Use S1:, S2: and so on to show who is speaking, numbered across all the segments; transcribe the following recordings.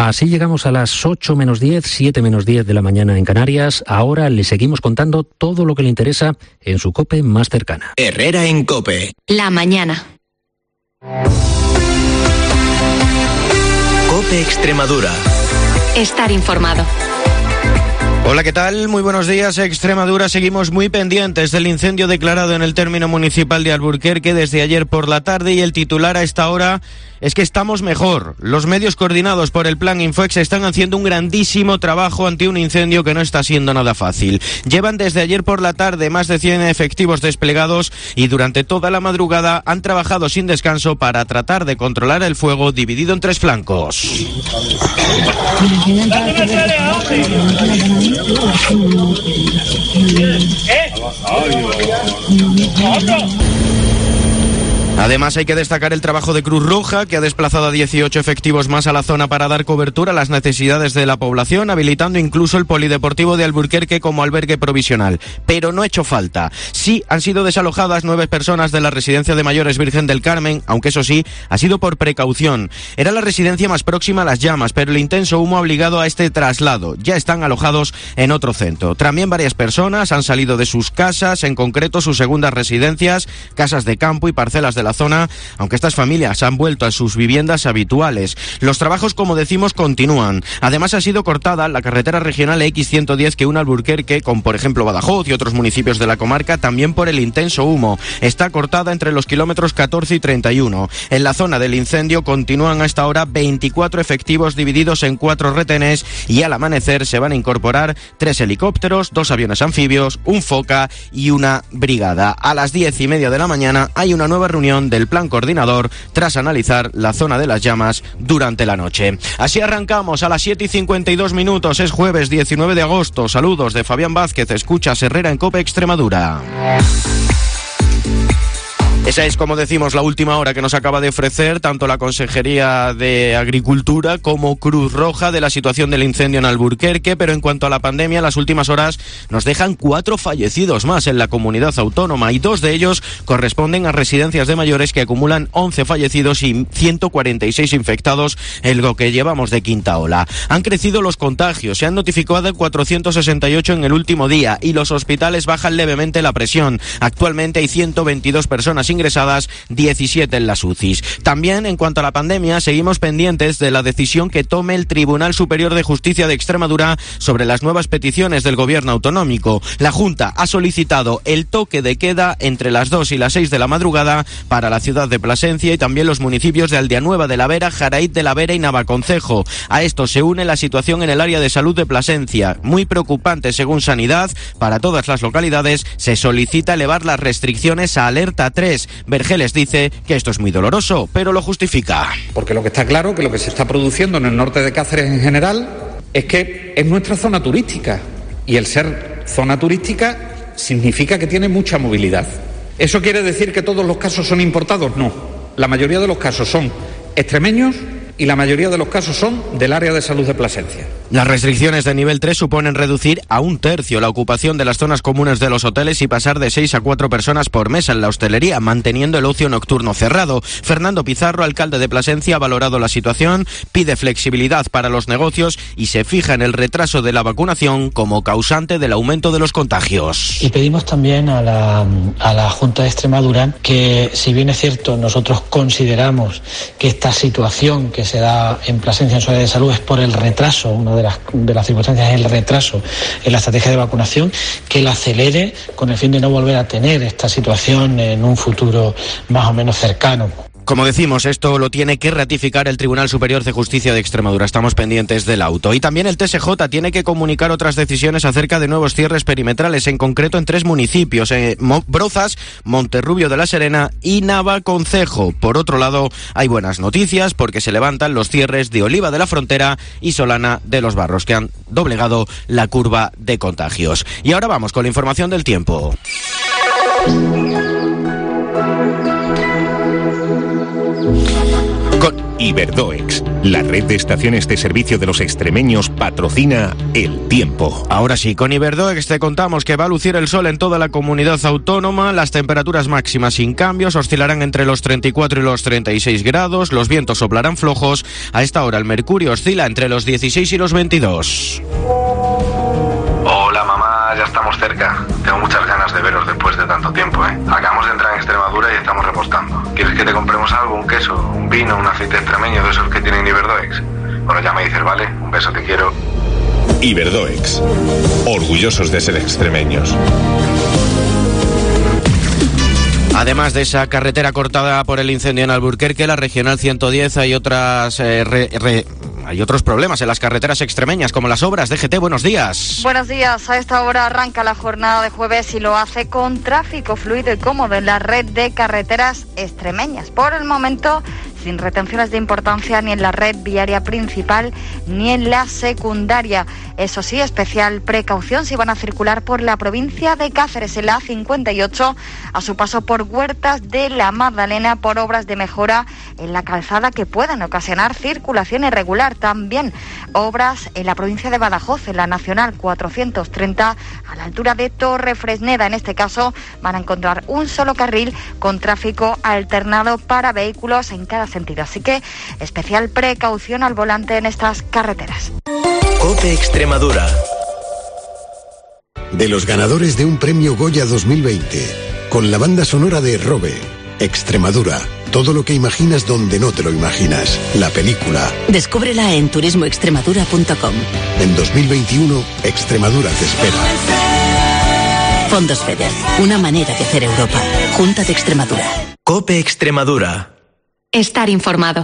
S1: Así llegamos a las 8 menos 10, 7 menos 10 de la mañana en Canarias. Ahora le seguimos contando todo lo que le interesa en su COPE más cercana.
S2: Herrera en COPE.
S3: La mañana.
S2: COPE Extremadura.
S3: Estar informado.
S4: Hola, ¿qué tal? Muy buenos días, Extremadura. Seguimos muy pendientes del incendio declarado en el término municipal de Alburquerque desde ayer por la tarde, y el titular a esta hora es que estamos mejor. Los medios coordinados por el Plan Infoex están haciendo un grandísimo trabajo ante un incendio que no está siendo nada fácil. Llevan desde ayer por la tarde más de 100 efectivos desplegados y durante toda la madrugada han trabajado sin descanso para tratar de controlar el fuego dividido en 3 flancos. Además, hay que destacar el trabajo de Cruz Roja, que ha desplazado a 18 efectivos más a la zona para dar cobertura a las necesidades de la población, habilitando incluso el polideportivo de Alburquerque como albergue provisional. Pero no ha hecho falta. Sí, han sido desalojadas 9 personas de la residencia de mayores Virgen del Carmen, aunque eso sí, ha sido por precaución. Era la residencia más próxima a las llamas, pero el intenso humo ha obligado a este traslado. Ya están alojados en otro centro. También varias personas han salido de sus casas, en concreto sus segundas residencias, casas de campo y parcelas de la zona, aunque estas familias han vuelto a sus viviendas habituales. Los trabajos, como decimos, continúan. Además, ha sido cortada la carretera regional X110 que une Alburquerque con, por ejemplo, Badajoz y otros municipios de la comarca, también por el intenso humo. Está cortada entre los kilómetros 14 y 31. En la zona del incendio continúan a esta hora 24 efectivos divididos en 4 retenes, y al amanecer se van a incorporar 3 helicópteros, 2 aviones anfibios, un Foca y una brigada. A las 10:30 de la mañana hay una nueva reunión del plan coordinador tras analizar la zona de las llamas durante la noche. Así arrancamos a las 7:52 minutos. Es jueves 19 de agosto. Saludos de Fabián Vázquez. Escuchas Herrera en COPE Extremadura. Esa es, como decimos, la última hora que nos acaba de ofrecer tanto la Consejería de Agricultura como Cruz Roja de la situación del incendio en Alburquerque, pero en cuanto a la pandemia, las últimas horas nos dejan 4 fallecidos más en la comunidad autónoma, y 2 de ellos corresponden a residencias de mayores que acumulan 11 fallecidos y 146 infectados en lo que llevamos de quinta ola. Han crecido los contagios, se han notificado 468 en el último día, y los hospitales bajan levemente la presión. Actualmente hay 122 personas ingresadas, 17 en las UCIs. También, en cuanto a la pandemia, seguimos pendientes de la decisión que tome el Tribunal Superior de Justicia de Extremadura sobre las nuevas peticiones del Gobierno autonómico. La Junta ha solicitado el toque de queda entre las 2 y las 6 de la madrugada para la ciudad de Plasencia y también los municipios de Aldeanueva de la Vera, Jaraíz de la Vera y Navaconcejo. A esto se une la situación en el área de salud de Plasencia, muy preocupante según Sanidad. Para todas las localidades se solicita elevar las restricciones a alerta 3. Vergeles dice que esto es muy doloroso, pero lo justifica.
S5: Porque lo que está claro, que lo que se está produciendo en el norte de Cáceres en general, es que es nuestra zona turística. Y el ser zona turística significa que tiene mucha movilidad. ¿Eso quiere decir que todos los casos son importados? No. La mayoría de los casos son extremeños y la mayoría de los casos son del área de salud de Plasencia.
S4: Las restricciones de nivel 3 suponen reducir a 1/3 la ocupación de las zonas comunes de los hoteles y pasar de 6 a 4 personas por mesa en la hostelería, manteniendo el ocio nocturno cerrado. Fernando Pizarro, alcalde de Plasencia, ha valorado la situación, pide flexibilidad para los negocios y se fija en el retraso de la vacunación como causante del aumento de los contagios.
S6: Y pedimos también a la Junta de Extremadura que, si bien es cierto, nosotros consideramos que esta situación que se da en Plasencia en su área de salud es por el retraso, una de las circunstancias es el retraso en la estrategia de vacunación, que la acelere con el fin de no volver a tener esta situación en un futuro más o menos cercano.
S4: Como decimos, esto lo tiene que ratificar el Tribunal Superior de Justicia de Extremadura. Estamos pendientes del auto. Y también el TSJ tiene que comunicar otras decisiones acerca de nuevos cierres perimetrales, en concreto en 3 municipios, Brozas, Monterrubio de la Serena y Navaconcejo. Por otro lado, hay buenas noticias porque se levantan los cierres de Oliva de la Frontera y Solana de los Barros, que han doblegado la curva de contagios. Y ahora vamos con la información del tiempo.
S7: Iberdoex, la red de estaciones de servicio de los extremeños, patrocina El Tiempo.
S4: Ahora sí, con Iberdoex te contamos que va a lucir el sol en toda la comunidad autónoma. Las temperaturas máximas sin cambios oscilarán entre los 34 y los 36 grados. Los vientos soplarán flojos. A esta hora el mercurio oscila entre los 16 y los 22.
S8: Hola mamá, ya estamos cerca. Tengo muchas ganas de veros después de tanto tiempo, ¿eh? Acabamos de entrar en Extremadura y estamos repostando. ¿Quieres que te compremos algo? ¿Un queso? ¿Un vino? ¿Un aceite extremeño de esos que tienen Iberdoex? Bueno, ya me dices, ¿vale? Un beso, te quiero.
S7: Iberdoex, orgullosos de ser extremeños.
S4: Además de esa carretera cortada por el incendio en Alburquerque, la Regional 110, hay otras hay otros problemas en las carreteras extremeñas, como las obras. DGT, buenos días.
S9: Buenos días. A esta hora arranca la jornada de jueves y lo hace con tráfico fluido y cómodo en la red de carreteras extremeñas. Por el momento, sin retenciones de importancia ni en la red viaria principal ni en la secundaria. Eso sí, especial precaución si van a circular por la provincia de Cáceres en la A58 a su paso por Huertas de la Magdalena por obras de mejora en la calzada que pueden ocasionar circulación irregular. También obras en la provincia de Badajoz, en la Nacional 430 a la altura de Torrefresneda. En este caso van a encontrar un solo carril con tráfico alternado para vehículos en cada sentido. Así que especial precaución al volante en estas carreteras.
S2: COPE Extremadura.
S10: De los ganadores de un premio Goya 2020, con la banda sonora de Robe, Extremadura. Todo lo que imaginas donde no te lo imaginas. La película.
S11: Descúbrela en turismoextremadura.com.
S10: En 2021, Extremadura te espera.
S11: Fondos FEDER. Una manera de hacer Europa. Junta de Extremadura.
S2: COPE Extremadura.
S3: Estar informado.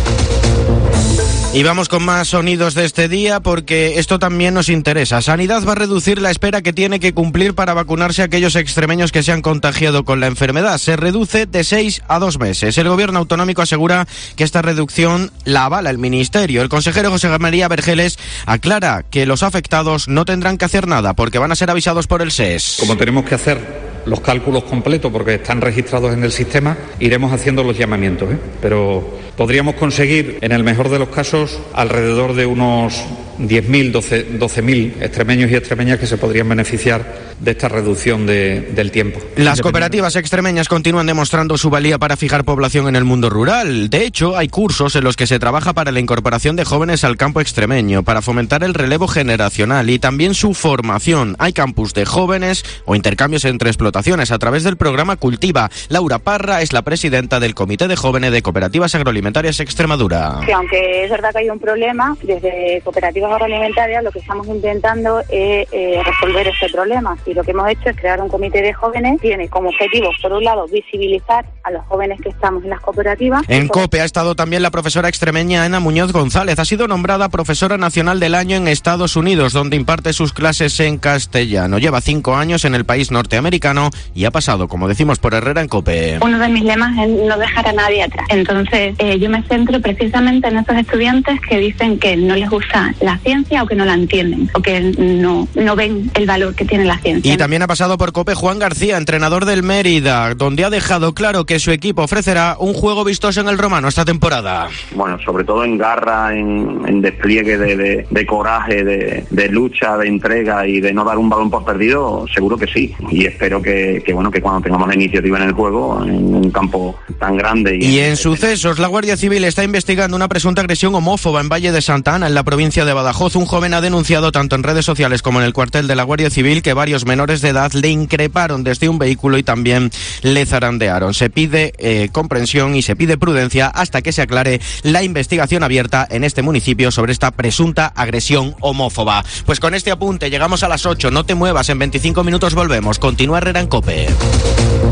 S4: Y vamos con más sonidos de este día porque esto también nos interesa. Sanidad va a reducir la espera que tiene que cumplir para vacunarse a aquellos extremeños que se han contagiado con la enfermedad. Se reduce de 6 a 2 meses. El gobierno autonómico asegura que esta reducción la avala el ministerio. El consejero José María Vergeles aclara que los afectados no tendrán que hacer nada porque van a ser avisados por el SES.
S5: Como tenemos que hacer los cálculos completos porque están registrados en el sistema, iremos haciendo los llamamientos, pero podríamos conseguir, en el mejor de los casos, alrededor de unos 10.000, 12.000 extremeños y extremeñas que se podrían beneficiar de esta reducción del tiempo.
S4: Las cooperativas extremeñas continúan demostrando su valía para fijar población en el mundo rural. De hecho, hay cursos en los que se trabaja para la incorporación de jóvenes al campo extremeño, para fomentar el relevo generacional y también su formación. Hay campus de jóvenes o intercambios entre explotaciones a través del programa Cultiva. Laura Parra es la presidenta del Comité de Jóvenes de Cooperativas Agroalimentarias Extremadura.
S12: Sí, aunque es verdad que hay un problema, desde Cooperativas Agroalimentarias lo que estamos intentando es resolver este problema. Y lo que hemos hecho es crear un comité de jóvenes. Tiene como objetivo, por un lado, visibilizar a los jóvenes que estamos en las cooperativas.
S4: En COPE ha estado también la profesora extremeña Ana Muñoz González. Ha sido nombrada profesora nacional del año en Estados Unidos, donde imparte sus clases en castellano. Lleva 5 años en el país norteamericano y ha pasado, como decimos, por Herrera en COPE.
S12: Uno de mis lemas es no dejar a nadie atrás. Entonces, yo me centro precisamente en esos estudiantes que dicen que no les gusta la ciencia o que no la entienden o que no ven el valor que tiene la ciencia.
S4: Y también ha pasado por COPE Juan García, entrenador del Mérida, donde ha dejado claro que su equipo ofrecerá un juego vistoso en el romano esta temporada.
S13: Bueno, sobre todo en garra, en despliegue de coraje, de lucha, de entrega y de no dar un balón por perdido, seguro que sí. Y espero que cuando tengamos la iniciativa en el juego, en un campo tan grande.
S4: Y en sucesos, la Guardia Civil está investigando una presunta agresión homófoba en Valle de Santa Ana, en la provincia de Badajoz. Un joven ha denunciado tanto en redes sociales como en el cuartel de la Guardia Civil que varios menores de edad le increparon desde un vehículo y también le zarandearon. Se pide comprensión y se pide prudencia hasta que se aclare la investigación abierta en este municipio sobre esta presunta agresión homófoba. Pues con este apunte llegamos a las 8. No te muevas, en 25 minutos volvemos. Continúa Herrera en COPE.